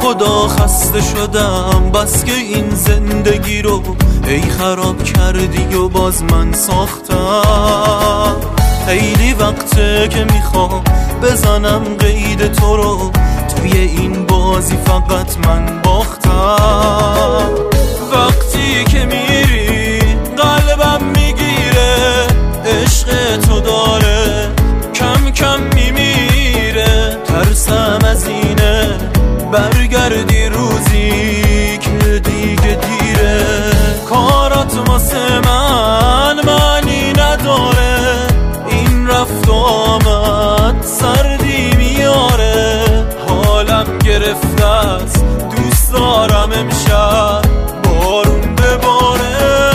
خدا خسته شدم بس که این زندگی رو ای خراب کردی و باز من ساختم. خیلی وقته که میخوام بزنم قید تو رو، توی این بازی فقط من باختم. وقتی که میری قلبم میگیره، عشق تو داره کم کم میمیره. ترسم از اینه برگردی روزی که دیگه دیره. کارات واسه من معنی نداره، این رفت و آمد سردی میاره. حالم گرفته است دوست دارم امشب بارون بباره.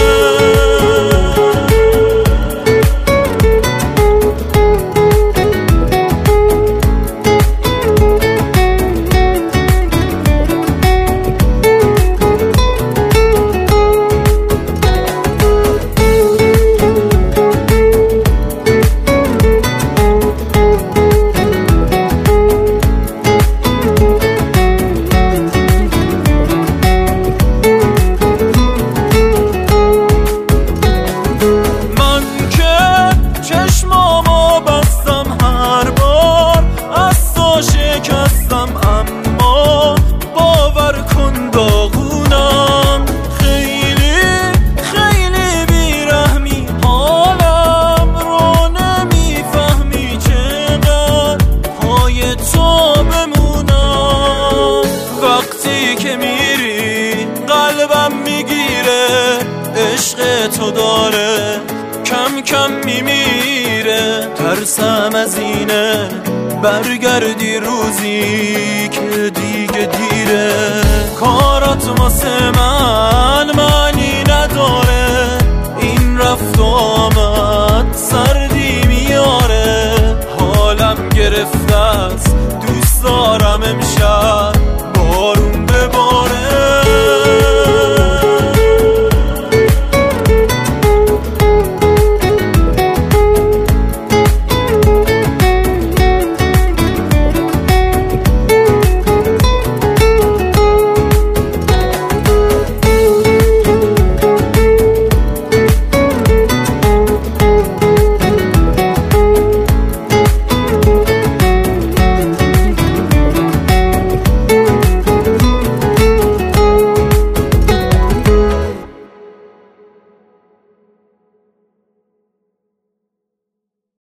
اما باور کن داغونم، خیلی خیلی بیرحمی. حالم رو نمیفهمی چقدر پای تو بمونم. وقتی که میری قلبم میگیره، عشق تو داره کم کم میمیره. ترسم از اینه برگردی روزی که دیگه دیره. کارات واسه من معنی نداره، این رفت و آمد سردی میاره. حالم گرفته است دوست دارم امشب